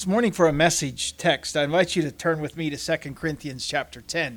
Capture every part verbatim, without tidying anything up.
This morning for a message text, I invite you to turn with me to Second Corinthians chapter ten.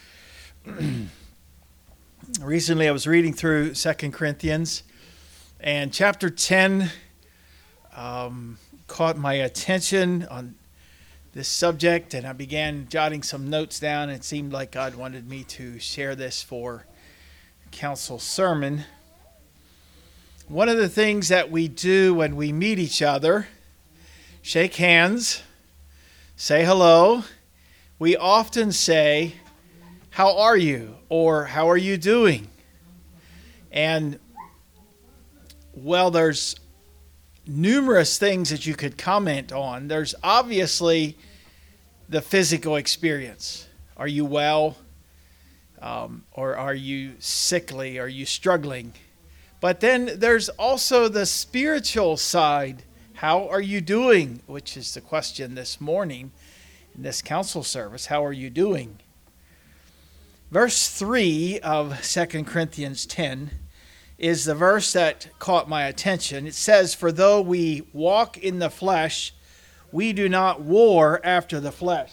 Recently I was reading through Second Corinthians, and chapter ten um, caught my attention on this subject, and I began jotting some notes down. It seemed like God wanted me to share this for council sermon. One of the things that we do when we meet each other, shake hands, say hello. We often say, "How are you?" or "How are you doing?" And, well, there's numerous things that you could comment on. There's obviously the physical experience. Are you well? Um, or are you sickly? Are you struggling? But then there's also the spiritual side. How are you doing? Which is the question this morning in this council service. How are you doing? Verse three of Second Corinthians ten is the verse that caught my attention. It says, "For though we walk in the flesh, we do not war after the flesh."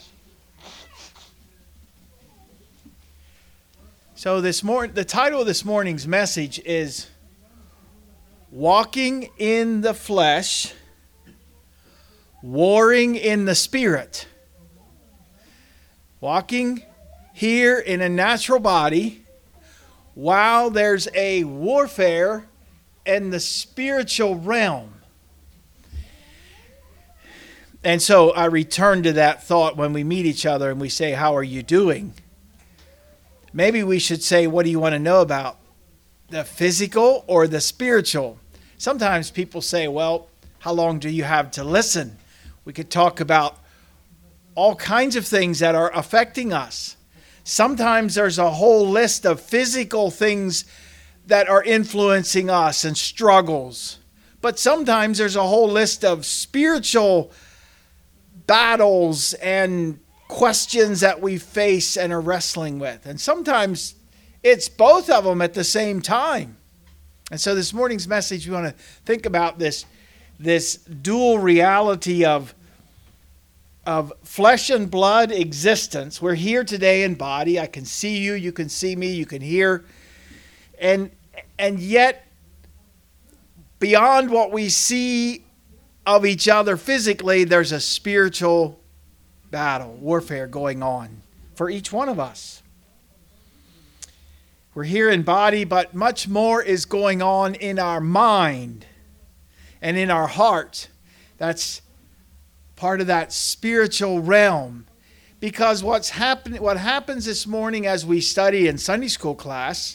So this morning, the title of this morning's message is Walking in the Flesh, Warring in the Spirit. Walking here in a natural body while there's a warfare in the spiritual realm. And so I return to that thought when we meet each other and we say, "How are you doing?" Maybe we should say, "What do you want to know about? The physical or the spiritual?" Sometimes people say, "Well, how long do you have to listen?" We could talk about all kinds of things that are affecting us. Sometimes there's a whole list of physical things that are influencing us and struggles. But sometimes there's a whole list of spiritual battles and questions that we face and are wrestling with. And sometimes it's both of them at the same time. And so this morning's message, we want to think about this this dual reality of, of flesh and blood existence. We're here today in body. I can see you, you can see me, you can hear. And, and yet, beyond what we see of each other physically, there's a spiritual battle, warfare going on for each one of us. We're here in body, but much more is going on in our mind and in our heart. That's part of that spiritual realm. Because what's happen- what happens this morning as we study in Sunday school class,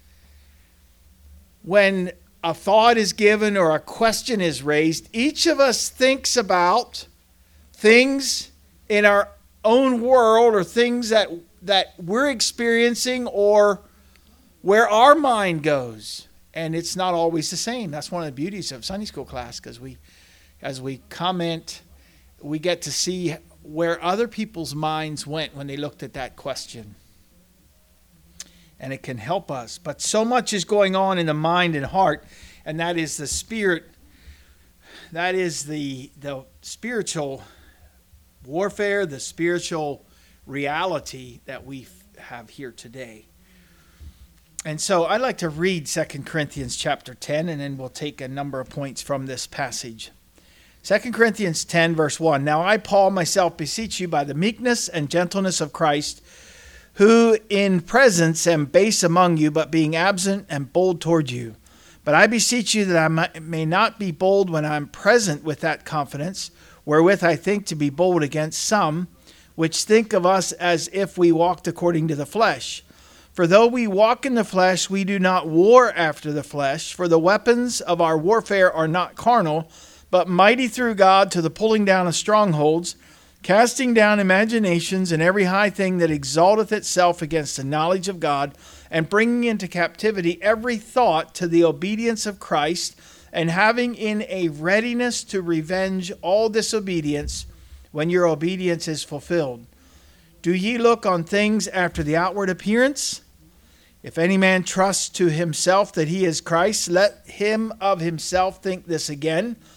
when a thought is given or a question is raised, each of us thinks about things in our own world or things that, that we're experiencing or where our mind goes. And it's not always the same. That's one of the beauties of Sunday school class, because we, as we comment, we get to see where other people's minds went when they looked at that question. And it can help us. But so much is going on in the mind and heart, and that is the spirit. That is the, the spiritual warfare, the spiritual reality that we have here today. And so I'd like to read Second Corinthians chapter ten, and then we'll take a number of points from this passage. Second Corinthians ten, verse one. "Now I, Paul, myself beseech you by the meekness and gentleness of Christ, who in presence am base among you, but being absent am bold toward you. But I beseech you that I may not be bold when I am present with that confidence, wherewith I think to be bold against some, which think of us as if we walked according to the flesh. For though we walk in the flesh, we do not war after the flesh. For the weapons of our warfare are not carnal, but mighty through God to the pulling down of strongholds, casting down imaginations and every high thing that exalteth itself against the knowledge of God, and bringing into captivity every thought to the obedience of Christ, and having in a readiness to revenge all disobedience when your obedience is fulfilled. Do ye look on things after the outward appearance? If any man trusts to himself that he is Christ, let him of himself think this again,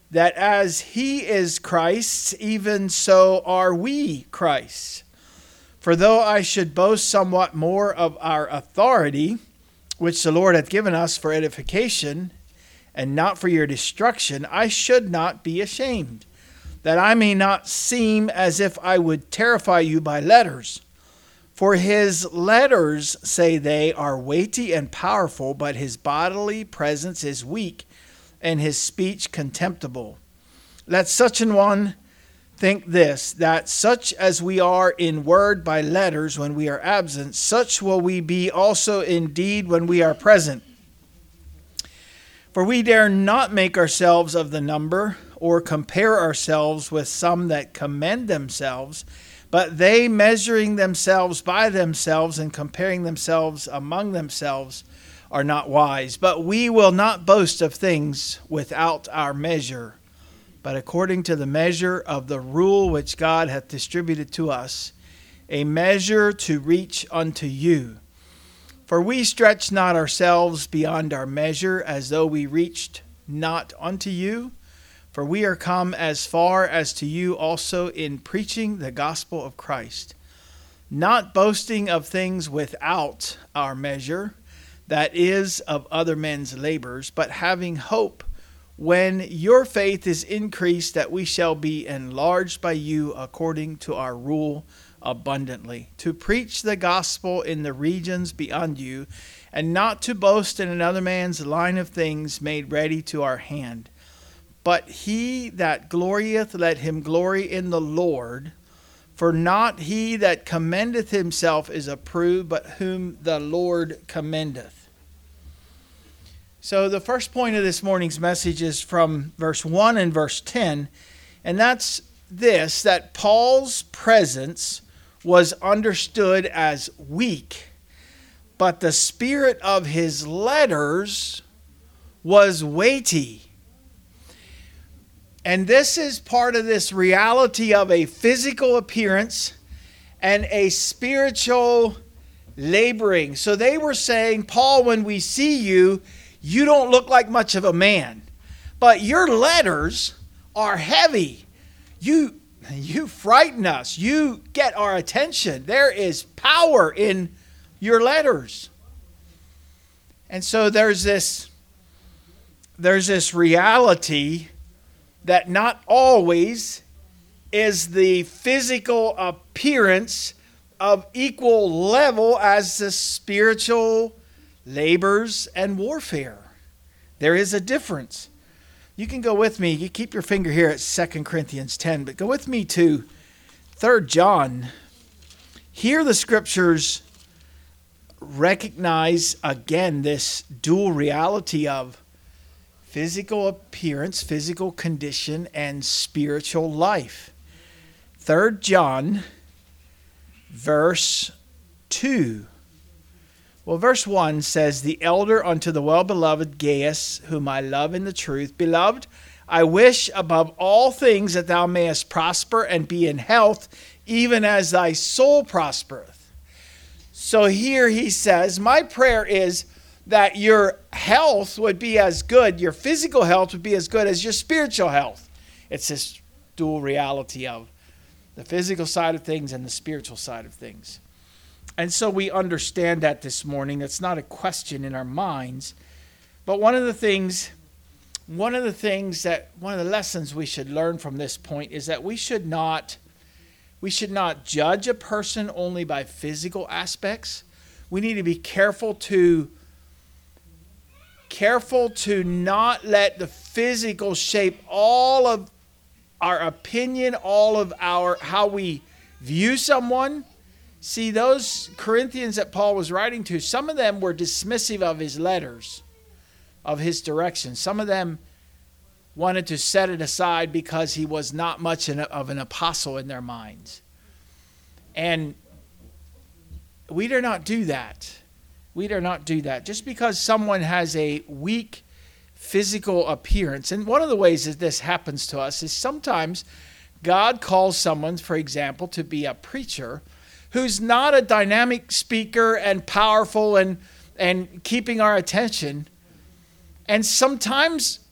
that as he is Christ, even so are we Christ. For though I should boast somewhat more of our authority, which the Lord hath given us for edification, and not for your destruction, I should not be ashamed, that I may not seem as if I would terrify you by letters. For his letters, say they, are weighty and powerful, but his bodily presence is weak, and his speech contemptible. Let such an one think this, that such as we are in word by letters when we are absent, such will we be also in deed when we are present. For we dare not make ourselves of the number, or compare ourselves with some that commend themselves, but they, measuring themselves by themselves and comparing themselves among themselves, are not wise. But we will not boast of things without our measure, but according to the measure of the rule which God hath distributed to us, a measure to reach unto you. For we stretch not ourselves beyond our measure, as though we reached not unto you. For we are come as far as to you also in preaching the gospel of Christ, not boasting of things without our measure, that is, of other men's labors, but having hope, when your faith is increased, that we shall be enlarged by you according to our rule abundantly, to preach the gospel in the regions beyond you, and not to boast in another man's line of things made ready to our hand. But he that glorieth, let him glory in the Lord. For not he that commendeth himself is approved, but whom the Lord commendeth. So the first point of this morning's message is from verse one and verse ten. And that's this, that Paul's presence was understood as weak, but the spirit of his letters was weighty. And this is part of this reality of a physical appearance and a spiritual laboring. So they were saying, Paul, when we see you, you don't look like much of a man, but your letters are heavy. You, you frighten us. You get our attention. There is power in your letters. And so there's this, there's this reality that not always is the physical appearance of equal level as the spiritual labors and warfare. There is a difference. You can go with me. You keep your finger here at Second Corinthians ten, but go with me to Third John. Here the scriptures recognize again this dual reality of physical appearance, physical condition, and spiritual life. Third John, verse two. Well, verse one says, the elder unto the well-beloved Gaius, whom I love in the truth. Beloved, I wish above all things that thou mayest prosper and be in health, even as thy soul prospereth. So here he says, my prayer is that your health would be as good, your physical health would be as good as your spiritual health. It's this dual reality of the physical side of things and the spiritual side of things. And so we understand that this morning. It's not a question in our minds. But one of the things, one of the things that, one of the lessons we should learn from this point is that we should not, we should not judge a person only by physical aspects. We need to be careful to Careful to not let the physical shape all of our opinion, all of our how we view someone. See, those Corinthians that Paul was writing to, some of them were dismissive of his letters, of his direction. Some of them wanted to set it aside because he was not much of an apostle in their minds. And we dare not do that. We dare not do that. Just because someone has a weak physical appearance, and one of the ways that this happens to us is sometimes God calls someone, for example, to be a preacher who's not a dynamic speaker and powerful and, and keeping our attention. And sometimes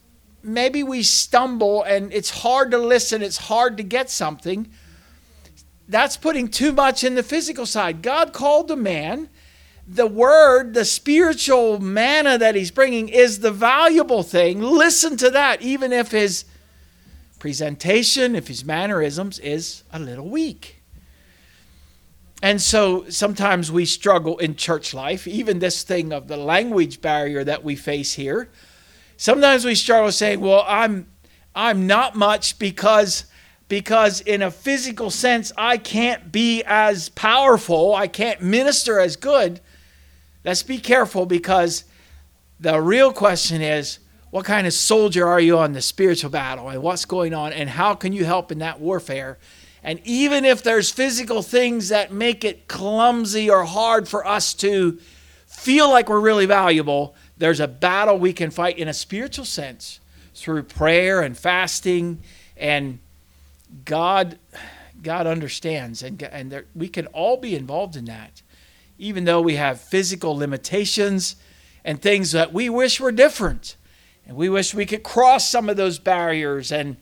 maybe we stumble and it's hard to listen, it's hard to get something. That's putting too much in the physical side. God called the man. The word, the spiritual manna that he's bringing is the valuable thing. Listen to that, even if his presentation, if his mannerisms is a little weak. And so sometimes we struggle in church life, even this thing of the language barrier that we face here. Sometimes we struggle saying, well, I'm I'm not much because because in a physical sense, I can't be as powerful, I can't minister as good. Let's be careful, because the real question is, what kind of soldier are you on the spiritual battle, and what's going on, and how can you help in that warfare? And even if there's physical things that make it clumsy or hard for us to feel like we're really valuable, there's a battle we can fight in a spiritual sense through prayer and fasting, and God God understands, and, and there, we can all be involved in that. Even though we have physical limitations and things that we wish were different. And we wish we could cross some of those barriers. And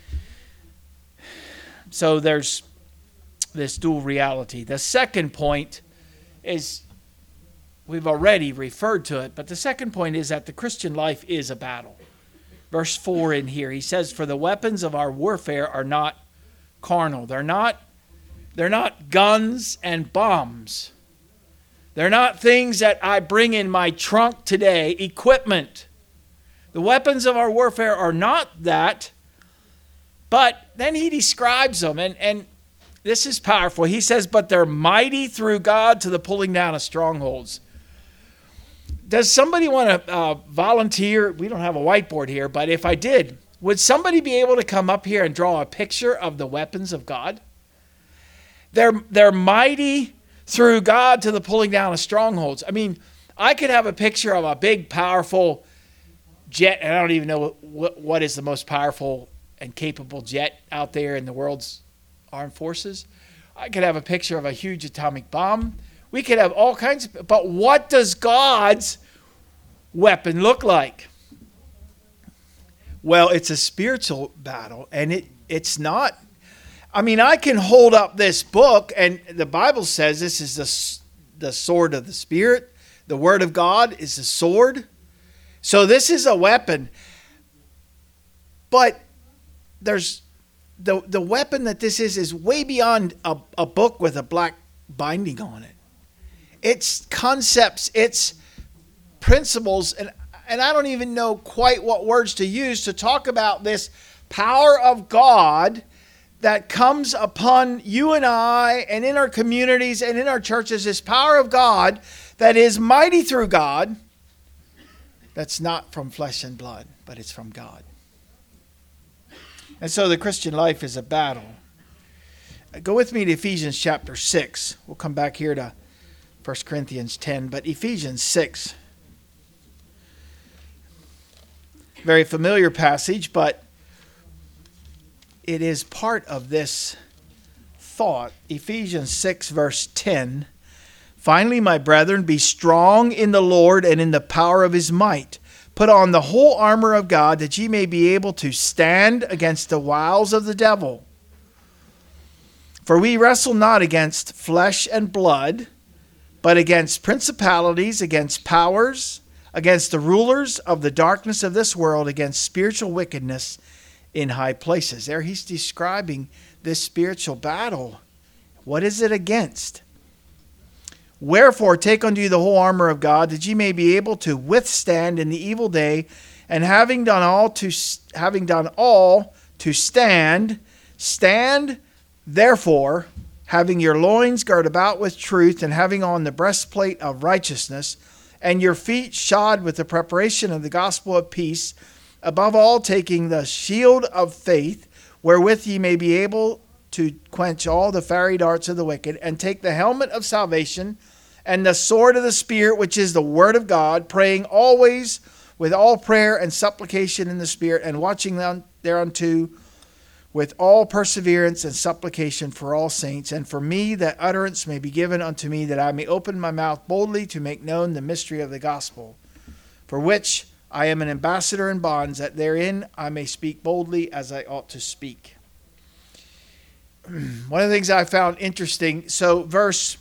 so there's this dual reality. The second point is, we've already referred to it, but the second point is that the Christian life is a battle. Verse four in here, he says, for the weapons of our warfare are not carnal. They're not, they're not guns and bombs. They're not things that I bring in my trunk today, equipment. The weapons of our warfare are not that, but then he describes them, and, and this is powerful. He says, but they're mighty through God to the pulling down of strongholds. Does somebody want to uh, volunteer? We don't have a whiteboard here, but if I did, would somebody be able to come up here and draw a picture of the weapons of God? They're, they're mighty through God to the pulling down of strongholds. I mean, I could have a picture of a big, powerful jet, and I don't even know what, what is the most powerful and capable jet out there in the world's armed forces. I could have a picture of a huge atomic bomb. We could have all kinds of, but what does God's weapon look like? Well, it's a spiritual battle, and it it's not. I mean, I can hold up this book, and the Bible says this is the, the sword of the Spirit. The Word of God is a sword. So this is a weapon. But there's the, the weapon that this is is way beyond a, a book with a black binding on it. It's concepts, it's principles, and, and I don't even know quite what words to use to talk about this power of God that comes upon you and I and in our communities and in our churches, this power of God that is mighty through God, that's not from flesh and blood, but it's from God. And so the Christian life is a battle. Go with me to Ephesians chapter six. We'll come back here to First Corinthians ten, but Ephesians six. Very familiar passage, but it is part of this thought. Ephesians six, verse ten. Finally, my brethren, be strong in the Lord and in the power of his might. Put on the whole armor of God, that ye may be able to stand against the wiles of the devil. For we wrestle not against flesh and blood, but against principalities, against powers, against the rulers of the darkness of this world, against spiritual wickedness in high places. There he's describing this spiritual battle. What is it against? Wherefore take unto you the whole armor of God, that ye may be able to withstand in the evil day, and having done all to having done all to stand, stand therefore, having your loins girt about with truth, and having on the breastplate of righteousness, and your feet shod with the preparation of the gospel of peace, above all taking the shield of faith, wherewith ye may be able to quench all the fiery darts of the wicked, and take the helmet of salvation, and the sword of the Spirit, which is the word of God, praying always with all prayer and supplication in the Spirit, and watching thereunto with all perseverance and supplication for all saints, and for me, that utterance may be given unto me, that I may open my mouth boldly to make known the mystery of the gospel, for which I am an ambassador in bonds, that therein I may speak boldly as I ought to speak. One of the things I found interesting, so verse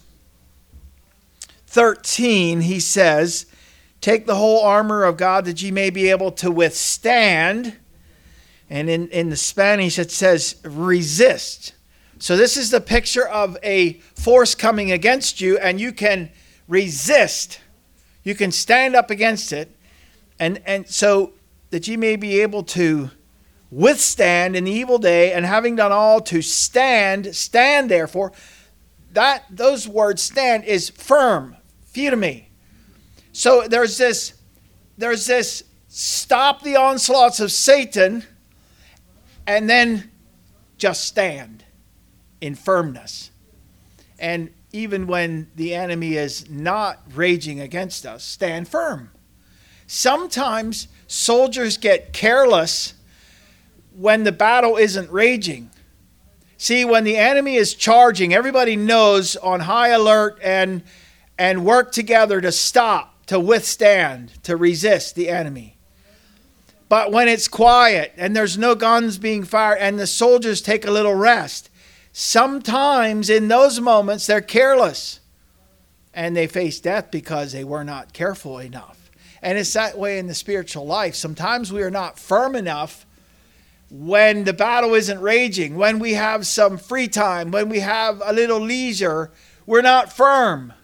thirteen, he says, take the whole armor of God that ye may be able to withstand. And in, in the Spanish it says resist. So this is the picture of a force coming against you, and you can resist. You can stand up against it. And, and so that ye may be able to withstand in the evil day, and having done all to stand, stand therefore. That those words stand is firm, firme. So there's this, there's this stop the onslaughts of Satan, and then just stand in firmness. And even when the enemy is not raging against us, stand firm. Sometimes soldiers get careless when the battle isn't raging. See, when the enemy is charging, everybody knows on high alert and, and work together to stop, to withstand, to resist the enemy. But when it's quiet and there's no guns being fired and the soldiers take a little rest, sometimes in those moments they're careless and they face death because they were not careful enough. And it's that way in the spiritual life. Sometimes we are not firm enough when the battle isn't raging, when we have some free time, when we have a little leisure, we're not firm.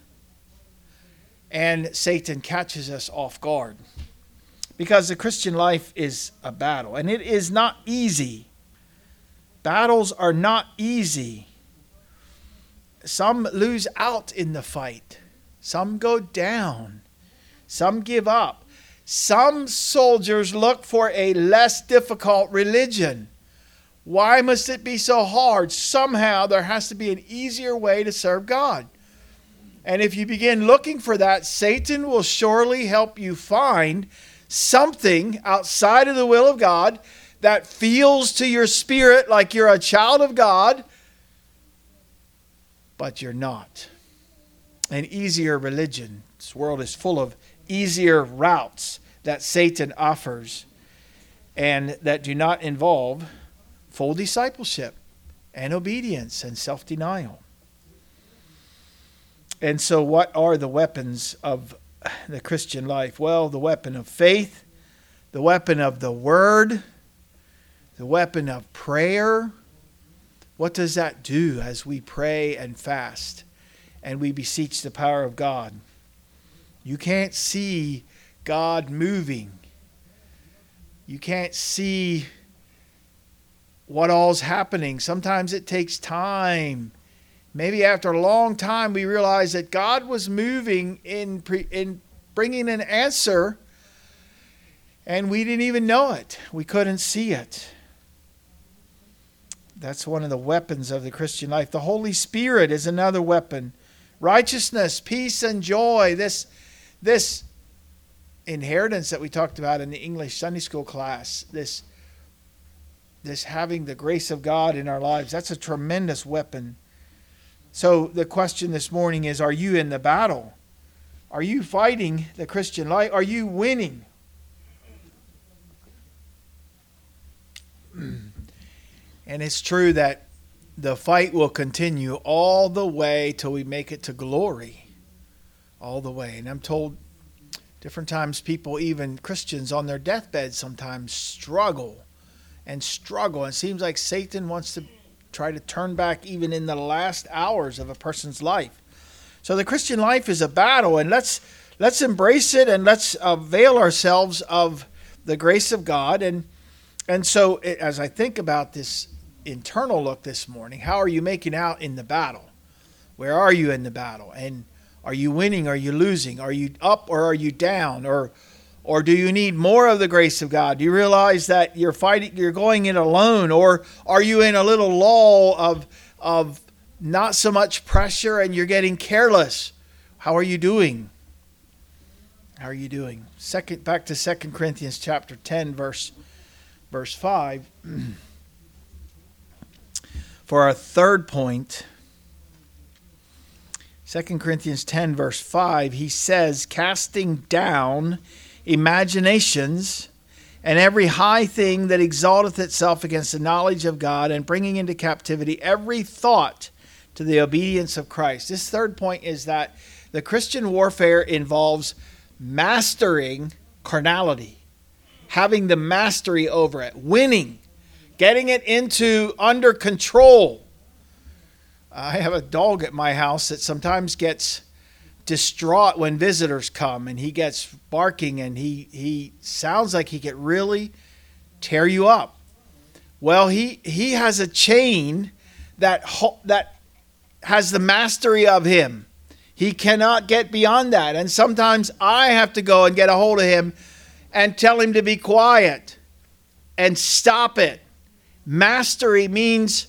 And Satan catches us off guard. Because the Christian life is a battle, and it is not easy. Battles are not easy. Some lose out in the fight. Some go down. Some give up. Some soldiers look for a less difficult religion. Why must it be so hard? Somehow there has to be an easier way to serve God. And if you begin looking for that, Satan will surely help you find something outside of the will of God that feels to your spirit like you're a child of God, but you're not. An easier religion. This world is full of easier routes that Satan offers and that do not involve full discipleship and obedience and self-denial. And so what are the weapons of the Christian life? Well, the weapon of faith, the weapon of the word, the weapon of prayer. What does that do as we pray and fast and we beseech the power of God? You can't see God moving. You can't see what all's happening. Sometimes it takes time. Maybe after a long time we realize that God was moving in pre, in bringing an answer, and we didn't even know it. We couldn't see it. That's one of the weapons of the Christian life. The Holy Spirit is another weapon. Righteousness, peace, and joy. This, this inheritance that we talked about in the English Sunday school class, this, this having the grace of God in our lives, that's a tremendous weapon. So the question this morning is, are you in the battle? Are you fighting the Christian life? Are you winning? And it's true that the fight will continue all the way till we make it to glory. All the way. And I'm told different times people, even Christians on their deathbed, sometimes struggle and struggle. And it seems like Satan wants to try to turn back even in the last hours of a person's life. So the Christian life is a battle, and let's let's embrace it, and let's avail ourselves of the grace of God. And and so it, as I think about this internal look this morning, how are you making out in the battle? Where are you in the battle? And are you winning? Are you losing? Are you up or are you down? Or Or do you need more of the grace of God? Do you realize that you're fighting, you're going it alone? Or are you in a little lull of, of not so much pressure and you're getting careless? How are you doing? How are you doing? Second, back to Second Corinthians chapter ten, verse, verse five. For our third point, Second Corinthians ten, verse five, he says, casting down imaginations, and every high thing that exalteth itself against the knowledge of God, and bringing into captivity every thought to the obedience of Christ. This third point is that the Christian warfare involves mastering carnality, having the mastery over it, winning, getting it into under control. I have a dog at my house that sometimes gets distraught when visitors come, and he gets barking, and he, he sounds like he could really tear you up. Well, he, he has a chain that that has the mastery of him. He cannot get beyond that. And sometimes I have to go and get a hold of him and tell him to be quiet and stop it. Mastery means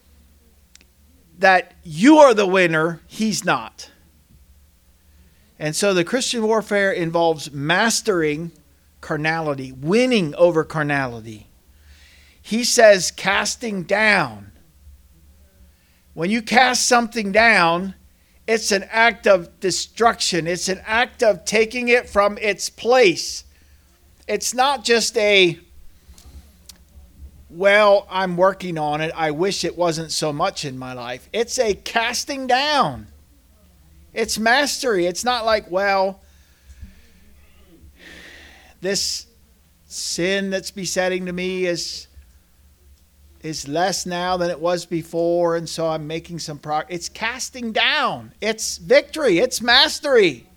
that you are the winner, he's not. And so the Christian warfare involves mastering carnality, winning over carnality. He says casting down. When you cast something down, it's an act of destruction. It's an act of taking it from its place. It's not just a, well, I'm working on it. I wish it wasn't so much in my life. It's a casting down. It's mastery. It's not like, well, this sin that's besetting to me is is less now than it was before, and so I'm making some progress. It's casting down. It's victory. It's mastery.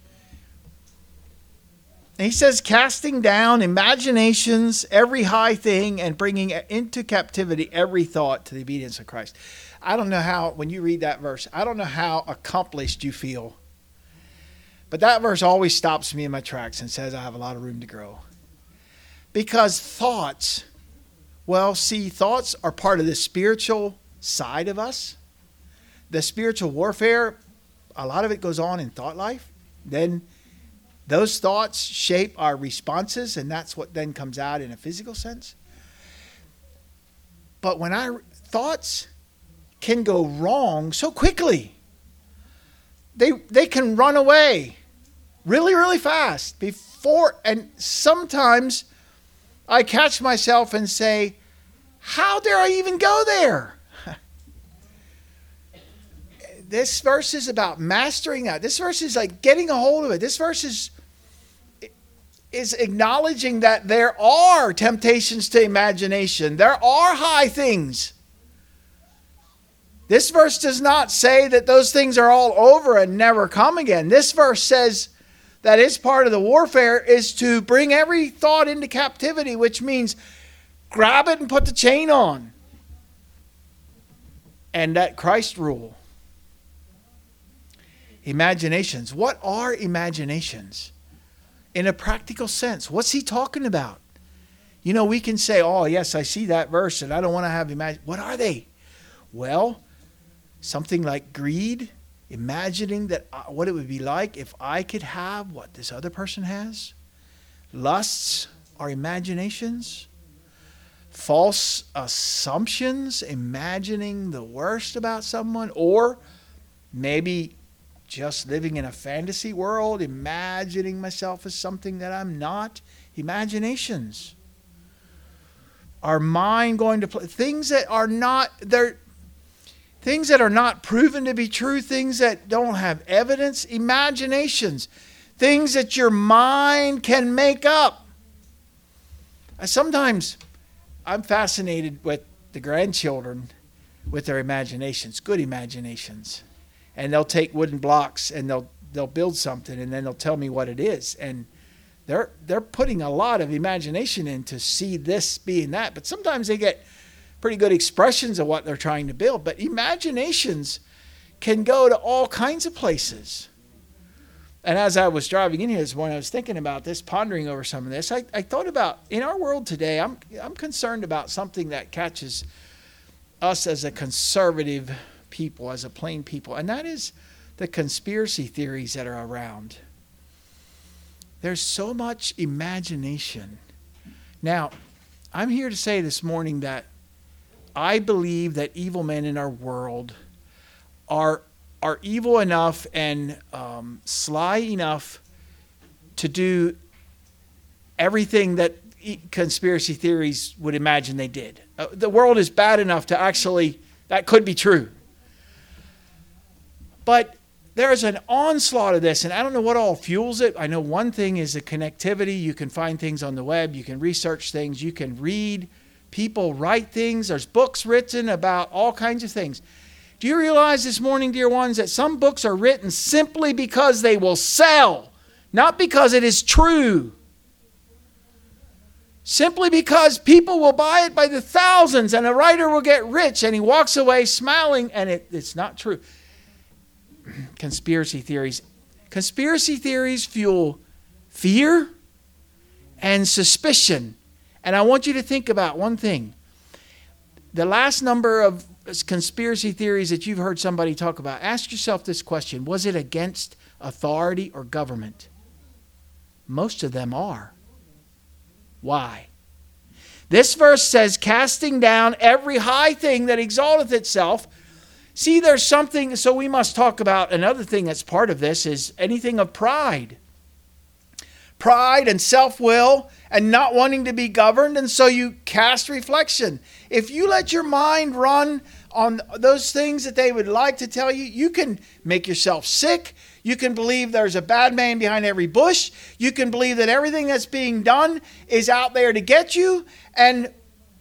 And he says, casting down imaginations, every high thing, and bringing into captivity every thought to the obedience of Christ. I don't know how, when you read that verse, I don't know how accomplished you feel. But that verse always stops me in my tracks and says I have a lot of room to grow. Because thoughts, well, see, thoughts are part of the spiritual side of us. The spiritual warfare, a lot of it goes on in thought life. Then those thoughts shape our responses, and that's what then comes out in a physical sense. But when I, thoughts can go wrong so quickly. They they can run away really, really fast before, and sometimes I catch myself and say, how dare I even go there? This verse is about mastering that. This verse is like getting a hold of it. This verse is, is acknowledging that there are temptations to imagination. There are high things. This verse does not say that those things are all over and never come again. This verse says that its part of the warfare is to bring every thought into captivity, which means grab it and put the chain on. And that Christ rule. Imaginations. What are imaginations? In a practical sense, what's he talking about? You know, we can say, oh, yes, I see that verse and I don't want to have imagine. What are they? Well, something like greed, imagining that uh, what it would be like if I could have what this other person has. Lusts are imaginations. False assumptions, imagining the worst about someone, or maybe just living in a fantasy world, imagining myself as something that I'm not. Imaginations. Our mind going to play things that are not, they're things that are not proven to be true, things that don't have evidence, imaginations, things that your mind can make up. I sometimes I'm fascinated with the grandchildren with their imaginations, good imaginations. And they'll take wooden blocks and they'll they'll build something and then they'll tell me what it is. And they're they're putting a lot of imagination in to see this being that. But sometimes they get pretty good expressions of what they're trying to build. But imaginations can go to all kinds of places. And as I was driving in here this morning, I was thinking about this, pondering over some of this. I, I thought about, in our world today, I'm I'm concerned about something that catches us as a conservative people, as a plain people, and that is the conspiracy theories that are around. There's so much imagination. Now, I'm here to say this morning that I believe that evil men in our world are are evil enough and um, sly enough to do everything that conspiracy theories would imagine they did. Uh, the world is bad enough to actually, that could be true. But there's an onslaught of this, and I don't know what all fuels it. I know one thing is the connectivity. You can find things on the web. You can research things. You can read. People write things. There's books written about all kinds of things. Do you realize this morning, dear ones, that some books are written simply because they will sell, not because it is true? Simply because people will buy it by the thousands, and a writer will get rich, and he walks away smiling, and it, it's not true. Conspiracy theories. Conspiracy theories fuel fear and suspicion. And I want you to think about one thing. The last number of conspiracy theories that you've heard somebody talk about, ask yourself this question: was it against authority or government? Most of them are. Why? This verse says, casting down every high thing that exalteth itself. See, there's something, so we must talk about another thing that's part of this is anything of pride. Pride and self-will and not wanting to be governed, and so you cast reflection. If you let your mind run on those things that they would like to tell you, you can make yourself sick. You can believe there's a bad man behind every bush. You can believe that everything that's being done is out there to get you, and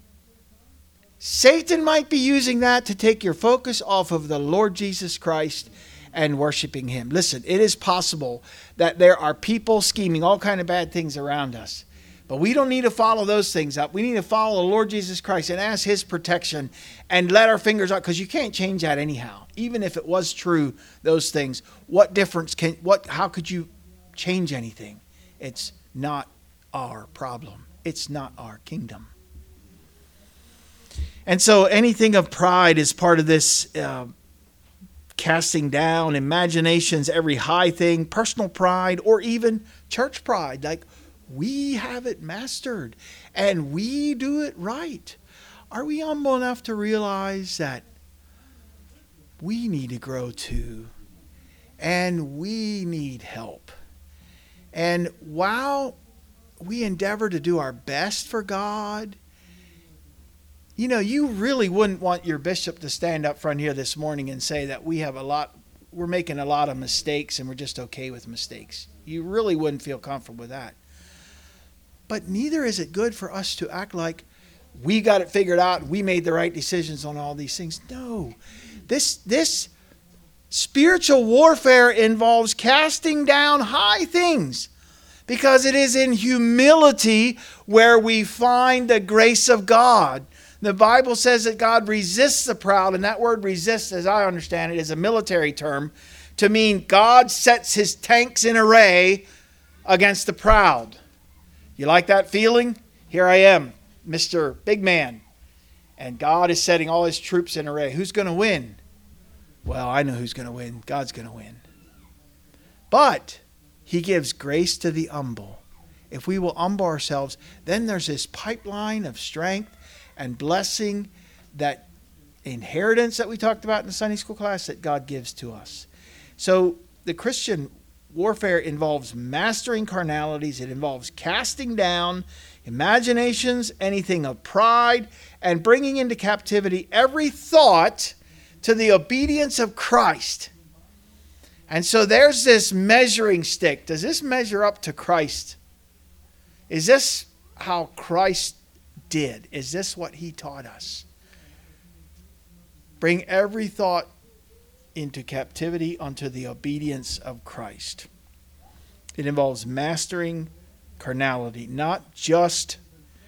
Satan might be using that to take your focus off of the Lord Jesus Christ and worshiping Him. Listen, it is possible that there are people scheming all kind of bad things around us. But we don't need to follow those things up. We need to follow the Lord Jesus Christ and ask His protection and let our fingers out, because you can't change that anyhow. Even if it was true, those things, what difference can, what, how could you change anything? It's not our problem. It's not our kingdom. And so anything of pride is part of this uh, casting down, imaginations, every high thing, personal pride, or even church pride. Like, we have it mastered and we do it right. Are we humble enough to realize that we need to grow too, and we need help? And while we endeavor to do our best for God, you know, you really wouldn't want your bishop to stand up front here this morning and say that we have a lot, we're making a lot of mistakes and we're just okay with mistakes. You really wouldn't feel comfortable with that. But neither is it good for us to act like we got it figured out, we made the right decisions on all these things. No. This, this spiritual warfare involves casting down high things, because it is in humility where we find the grace of God. The Bible says that God resists the proud, and that word resist, as I understand it, is a military term to mean God sets His tanks in array against the proud. You like that feeling? Here I am, Mister Big Man, and God is setting all His troops in array. Who's going to win? Well, I know who's going to win. God's going to win. But He gives grace to the humble. If we will humble ourselves, then there's this pipeline of strength and blessing, that inheritance that we talked about in the Sunday school class that God gives to us. So the Christian warfare involves mastering carnalities. It involves casting down imaginations, anything of pride, and bringing into captivity every thought to the obedience of Christ. And so there's this measuring stick. Does this measure up to Christ? Is this how Christ did? Is this what He taught us? Bring every thought into captivity unto the obedience of Christ. It involves mastering carnality, not just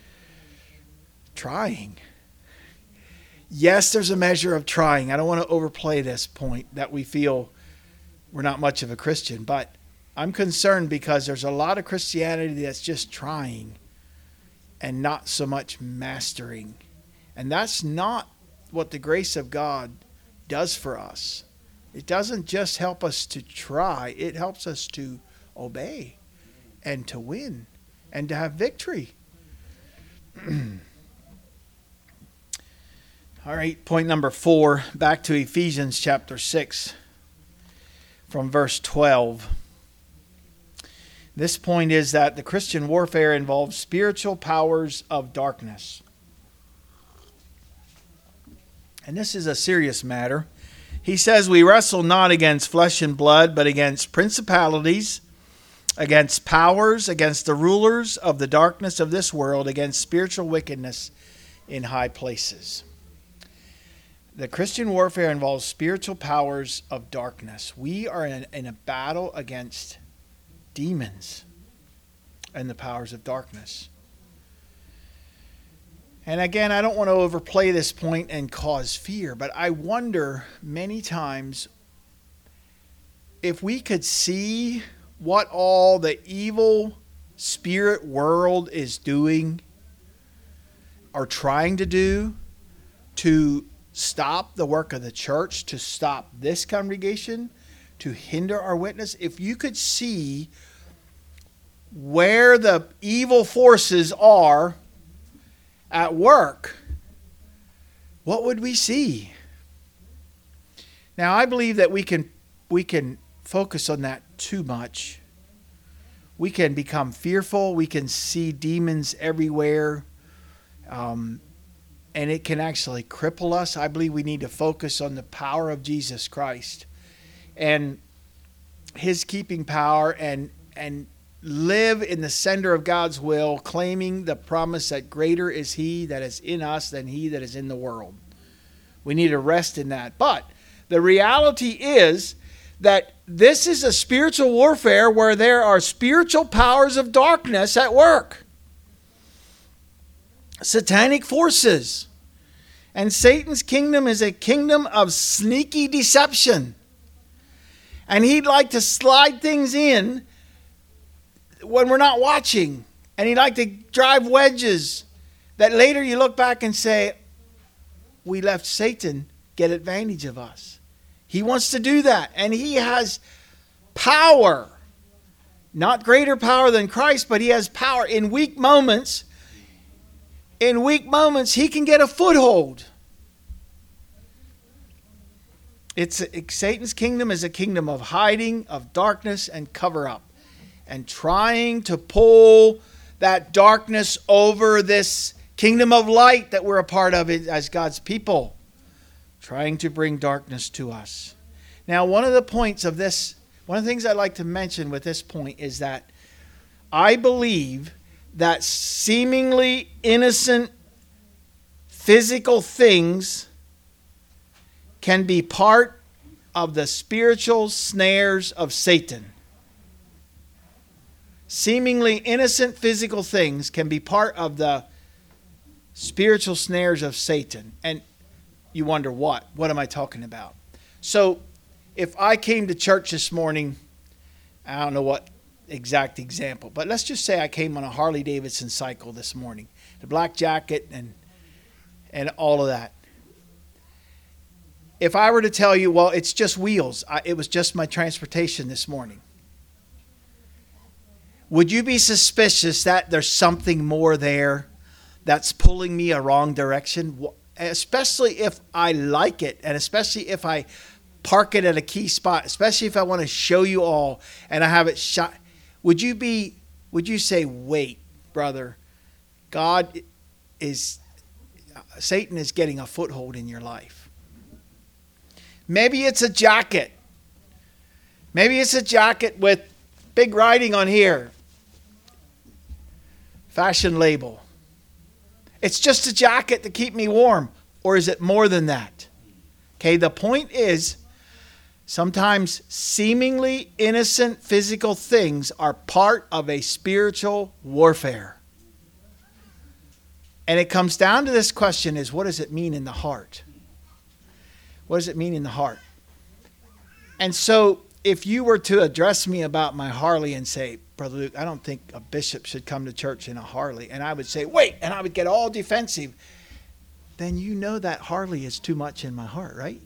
trying. Yes, there's a measure of trying. I don't want to overplay this point that we feel we're not much of a Christian, but I'm concerned because there's a lot of Christianity that's just trying and not so much mastering. And that's not what the grace of God does for us. It doesn't just help us to try. It helps us to obey and to win and to have victory. All right, point number four, back to Ephesians chapter six from verse twelve. This point is that the Christian warfare involves spiritual powers of darkness. And this is a serious matter. He says we wrestle not against flesh and blood, but against principalities, against powers, against the rulers of the darkness of this world, against spiritual wickedness in high places. The Christian warfare involves spiritual powers of darkness. We are in, in a battle against demons and the powers of darkness. And again, I don't want to overplay this point and cause fear, but I wonder many times if we could see what all the evil spirit world is doing or trying to do to stop the work of the church, to stop this congregation, to hinder our witness. If you could see where the evil forces are at work, what would we see? Now, I believe that we can we can focus on that too much. We can become fearful. We can see demons everywhere. Um, and it can actually cripple us. I believe we need to focus on the power of Jesus Christ and his keeping power, and and live in the center of God's will, claiming the promise that greater is he that is in us than he that is in the world. We need to rest in that. But the reality is that this is a spiritual warfare where there are spiritual powers of darkness at work. Satanic forces. And Satan's kingdom is a kingdom of sneaky deception. And he'd like to slide things in when we're not watching. And he'd like to drive wedges that later you look back and say, we let Satan get advantage of us. He wants to do that. And he has power. Not greater power than Christ, but he has power. In weak moments, in weak moments, he can get a foothold. It's Satan's kingdom is a kingdom of hiding, of darkness, and cover up. And trying to pull that darkness over this kingdom of light that we're a part of as God's people. Trying to bring darkness to us. Now, one of the points of this, one of the things I'd like to mention with this point is that I believe that seemingly innocent physical things can be part of the spiritual snares of Satan. Seemingly innocent physical things can be part of the spiritual snares of Satan. And you wonder what? What am I talking about? So if I came to church this morning, I don't know what exact example, but let's just say I came on a Harley Davidson cycle this morning, the black jacket and and all of that. If I were to tell you, well, it's just wheels, I, it was just my transportation this morning, would you be suspicious that there's something more there that's pulling me a wrong direction? Especially if I like it, and especially if I park it at a key spot, especially if I want to show you all and I have it shot. Would you be, would you say, wait, brother, God is, Satan is getting a foothold in your life? Maybe it's a jacket. Maybe it's a jacket with big writing on here. Fashion label. It's just a jacket to keep me warm. Or is it more than that? Okay, the point is, sometimes seemingly innocent physical things are part of a spiritual warfare. And it comes down to this question is, what does it mean in the heart? What does it mean in the heart? And so if you were to address me about my Harley and say, Brother Luke, I don't think a bishop should come to church in a Harley. And I would say, wait, and I would get all defensive. Then you know that Harley is too much in my heart, right?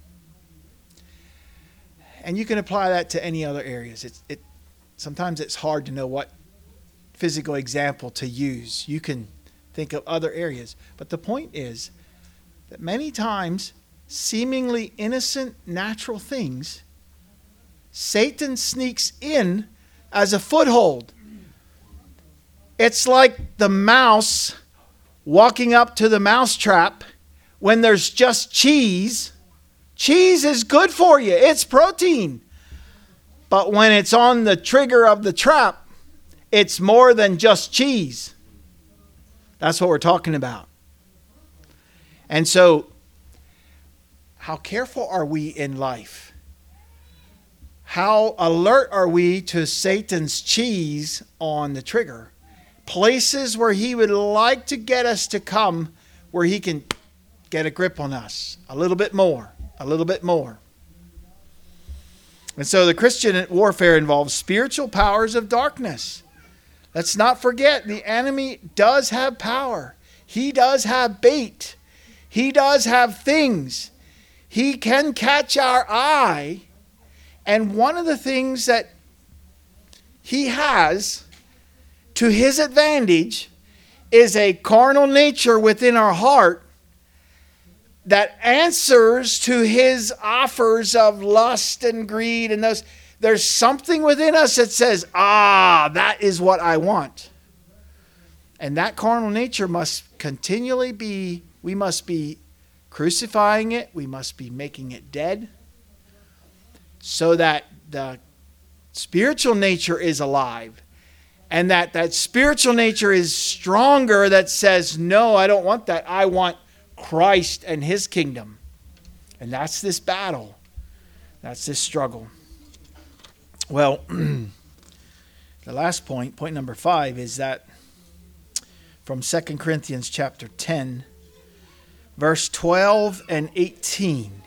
And you can apply that to any other areas. It, it, sometimes it's hard to know what physical example to use. You can think of other areas. But the point is that many times, seemingly innocent natural things, Satan sneaks in as a foothold. It's like the mouse walking up to the mousetrap when there's just cheese. Cheese is good for you. It's protein. But when it's on the trigger of the trap, it's more than just cheese. That's what we're talking about. And so, how careful are we in life? How alert are we to Satan's cheese on the trigger? Places where he would like to get us to come, where he can get a grip on us a little bit more, a little bit more. And so the Christian warfare involves spiritual powers of darkness. Let's not forget, the enemy does have power. He does have bait. He does have things. He can catch our eye. And one of the things that he has to his advantage is a carnal nature within our heart that answers to his offers of lust and greed and those. There's something within us that says, ah, that is what I want. And that carnal nature must continually be, we must be crucifying it. We must be making it dead so that the spiritual nature is alive. And that that spiritual nature is stronger that says, no, I don't want that. I want Christ and his kingdom. And that's this battle. That's this struggle. Well, the last point, point number five, is that from Second Corinthians chapter ten, verse twelve and eighteen,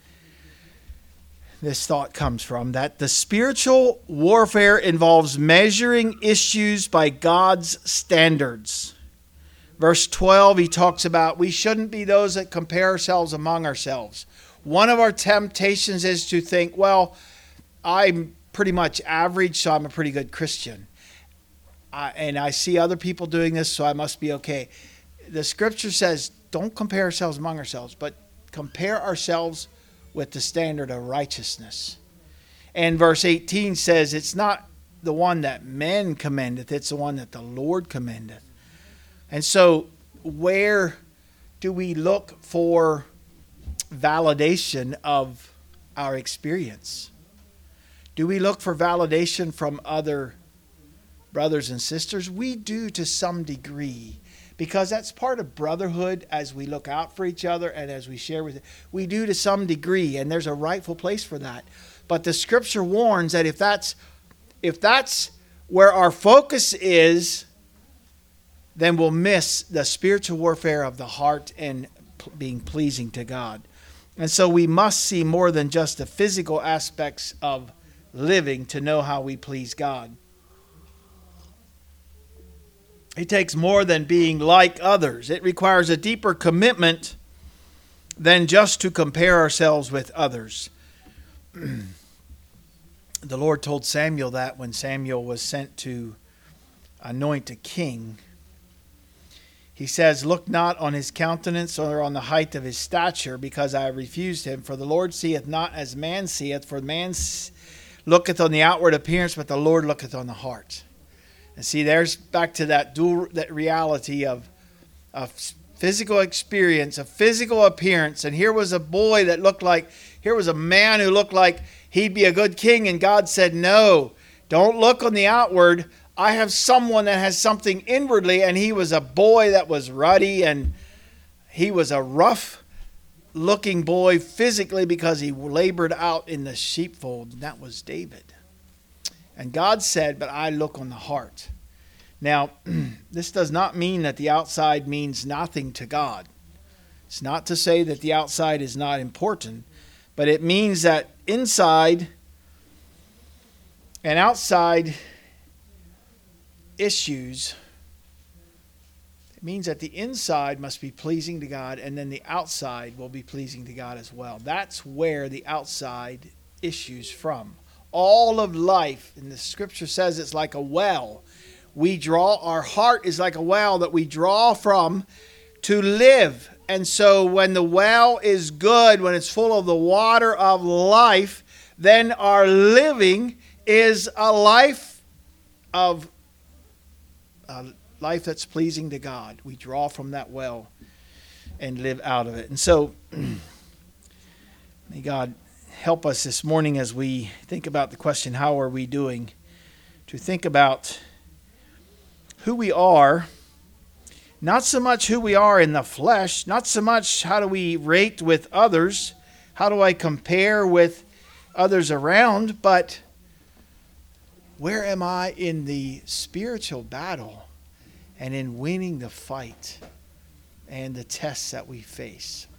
this thought comes from, that the spiritual warfare involves measuring issues by God's standards. Verse twelve, he talks about we shouldn't be those that compare ourselves among ourselves. One of our temptations is to think, well, I'm pretty much average, so I'm a pretty good Christian. Uh, and I see other people doing this, so I must be okay. The scripture says, don't compare ourselves among ourselves, but compare ourselves with the standard of righteousness. And verse eighteen says, it's not the one that men commendeth, it's the one that the Lord commendeth. And so, where do we look for validation of our experience? Do we look for validation from other brothers and sisters? We do to some degree, because that's part of brotherhood as we look out for each other and as we share with it. We do to some degree, and there's a rightful place for that. But the scripture warns that if that's if that's where our focus is, then we'll miss the spiritual warfare of the heart and p- being pleasing to God. And so we must see more than just the physical aspects of living to know how we please God. It takes more than being like others. It requires a deeper commitment than just to compare ourselves with others. The Lord told Samuel that when Samuel was sent to anoint a king. He says, look not on his countenance or on the height of his stature, because I have refused him. For the Lord seeth not as man seeth, for man looketh on the outward appearance, but the Lord looketh on the heart. And see, there's back to that dual that reality of, of physical experience, of physical appearance. And here was a boy that looked like, here was a man who looked like he'd be a good king. And God said, no, don't look on the outward. I have someone that has something inwardly. And he was a boy that was ruddy, and he was a rough looking boy physically because he labored out in the sheepfold. And that was David. And God said, but I look on the heart. Now, this does not mean that the outside means nothing to God. It's not to say that the outside is not important, but it means that inside and outside issues, it means that the inside must be pleasing to God, and then the outside will be pleasing to God as well. That's where the outside issues from. All of life, and the scripture says it's like a well. We draw, our heart is like a well that we draw from to live. And so when the well is good, when it's full of the water of life, then our living is a life of a life that's pleasing to God. We draw from that well and live out of it. And so, may God help us this morning as we think about the question, how are we doing? To think about who we are, not so much who we are in the flesh, not so much how do we rate with others, how do I compare with others around, but where am I in the spiritual battle and in winning the fight and the tests that we face?